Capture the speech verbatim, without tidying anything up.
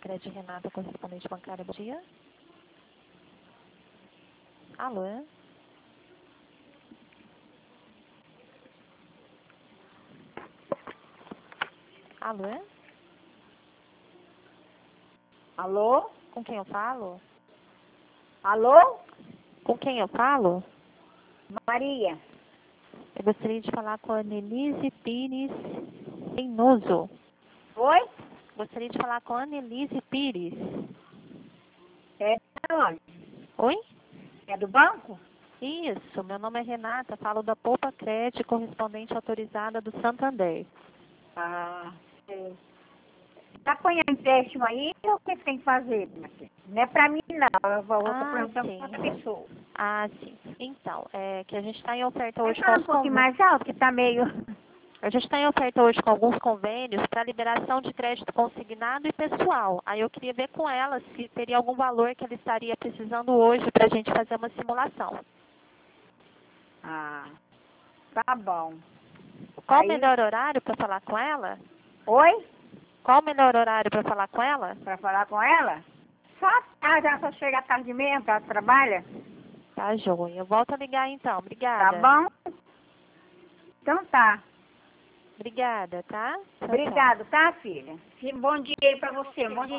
Crédito Renata, correspondente bancária, bom dia. Alô? Alô? Alô? Com quem eu falo? Alô? Com quem eu falo? Maria. Eu gostaria de falar com a Annelise Pires Reynoso. Oi? Gostaria de falar com a Annelise Pires. É da onde? Oi? É do banco? Isso, meu nome é Renata, falo da Poupa Crédito, correspondente autorizada do Santander. Ah, sei. Tá apanhando empréstimo aí ou o que que tem que fazer, minha filha? Não é pra mim não, eu vou, eu tô Ah, perguntando sim. pra outra pessoa. Ah, sim. Então, é que a gente está em oferta Vai hoje com falar um os pouquinho convênios. mais alto, que tá meio... A gente está em oferta hoje com alguns convênios para liberação de crédito consignado e pessoal. Aí eu queria ver com ela se teria algum valor que ela estaria precisando hoje para a gente fazer uma simulação. Ah, tá bom. Qual o Aí... melhor horário para falar com ela? Oi? Qual o melhor horário para falar com ela? Pra falar com ela? Só tarde, ela só chega à tarde mesmo, que ela trabalha. Tá, joia. Eu volto a ligar então. Tá Obrigada. bom? Então tá. Obrigada, tá? Tchau, tchau. Obrigado, tá, filha? Bom dia aí pra você. Bom dia.